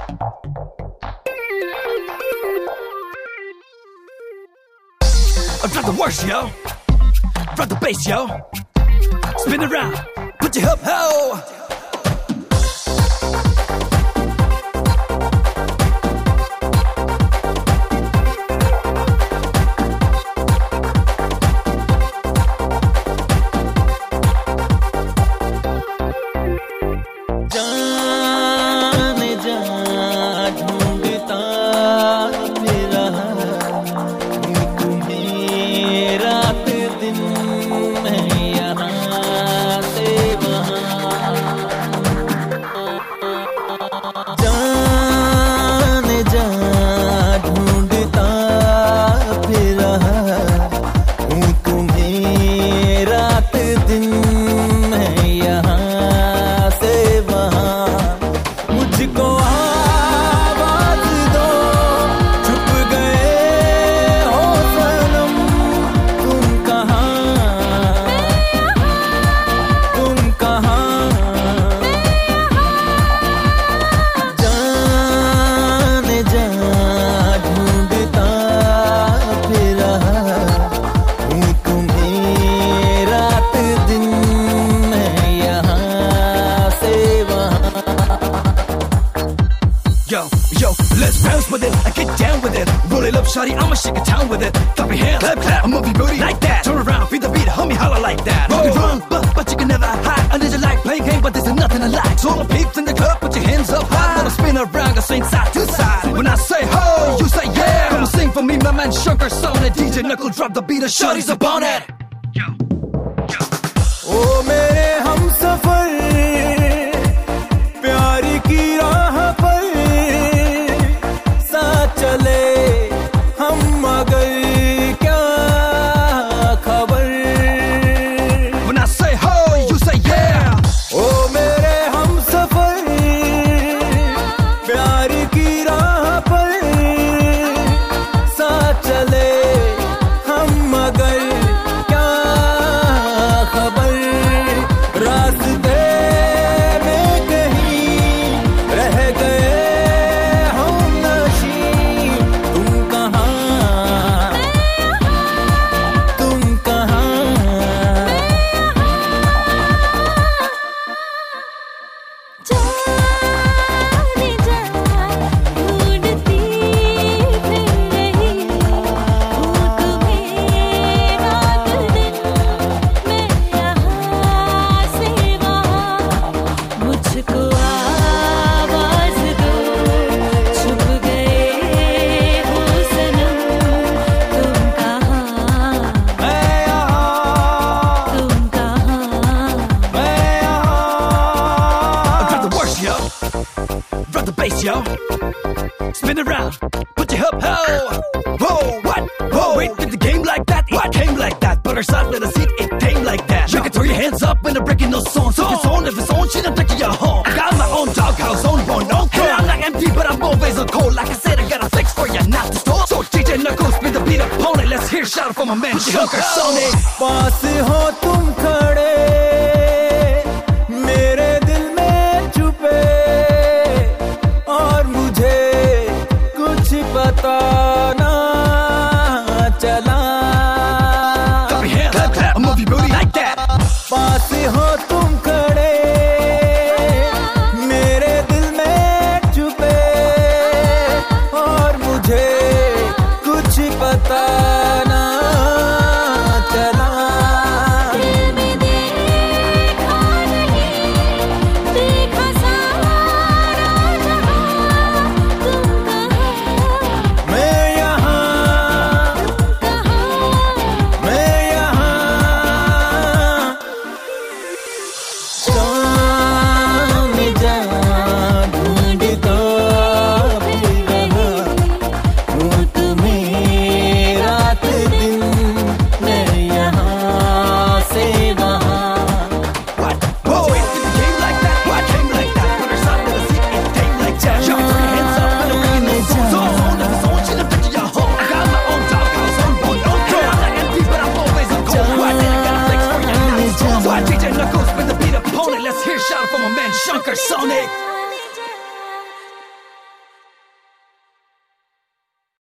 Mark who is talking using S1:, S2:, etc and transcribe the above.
S1: I drop the worst, yo. Drop the bass, yo. Spin around, put your hip, ho. Yo, let's bounce with it, I get down with it. Roll it up, shawty, I'ma shake a town with it. Clap your hands, clap, clap, move your booty like that. Turn around, feel the beat, homie, holla like that. Roll it wrong, but you can never hide. Under your light, playing game, but there's nothing to like. So all the peeps in the club, put your hands up high. Wanna spin around, go swing side to side. When I say ho, you say yeah. Come on, sing for me, my man, Shankar Sonic. DJ Knuckle, drop the beat, and shawty's up on it. Yo, yo.
S2: ओ मेरे हमसफर प्यार की राह पर साथ चले हम मगर क्या खबर.
S1: When I say ho, you say yeah.
S2: ओ मेरे हमसफर प्यार की राह पर साथ चले हम मगर क्या खबर. रास्ते में कहीं रह गए हम नशी. तुम कहाँ, तुम कहाँ.
S3: जाने जा ढूंढती फिर रही हूँ तुम्हें रात दिन. मैं यहाँ से वहाँ, मुझको आवाज दो. छुप गए हो सनम, तुम कहाँ,
S2: मैं यहाँ,
S3: तुम कहाँ.
S2: मैं यहाँ.
S1: Drop the worst, yo. Drop the bass, yo. Spin around, put your hip, ho. Whoa, what? Whoa, wait, did the game like that? It came like that, but our side let us see it came like that. You can throw your hands up and I'm breaking no songs. If it's on, shit, I'm taking you home. I got my own doghouse, own one, okay. I'm not empty, but I'm always on cold. Like I said, I got a fix for you, not to stall. So DJ Knuckles, spin the beat upon it. Let's hear a shout from my man, Shankar Sonic.
S2: पास हो तुम खड़े मेरे दिल में छुपे और मुझे कुछ पता ना चला.
S1: Clap your hands, clap, clap, move your booty like that.
S2: पास हो तुम खड़े मेरे दिल में छुपे और मुझे कुछ पता ना चला.
S3: दिल में देखा नहीं, देखा सारा जहां. तुम कहाँ,
S2: मैं यहाँ,
S3: कहाँ.
S2: मैं यहाँ. जाने जा ढूंढता फिर रहा हूँ तुम्हें रात दिन. मैं यहाँ से वहाँ.
S1: What? Whoa, wait, did the game like that? What came like that? But our side let us see it came like that. Y'all throw your hands up and I'm breaking no songs. So if it's on, shit, I'm taking you home. I got my own doghouse, own one, okay. I'm not empty, but I'm always on cold. Why did I got a flex for you, not to stall. So I DJ Knuckles, spin the beat upon it. Let's hear a shout from my man, Shankar Sonic.